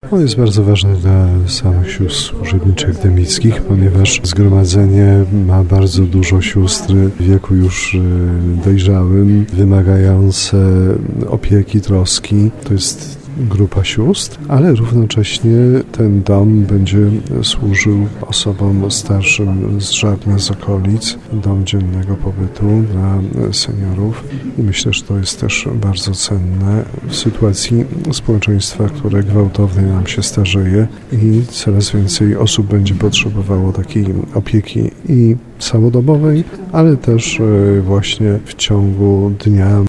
On jest bardzo ważny dla samych sióstr służebniczych demickich, ponieważ zgromadzenie ma bardzo dużo sióstr w wieku już dojrzałym, wymagające opieki, troski. To jest grupa sióstr, ale równocześnie ten dom będzie służył osobom starszym z Żarna, z okolic, dom dziennego pobytu dla seniorów i myślę, że to jest też bardzo cenne w sytuacji społeczeństwa, które gwałtownie nam się starzeje i coraz więcej osób będzie potrzebowało takiej opieki i całodobowej, ale też właśnie w ciągu dnia.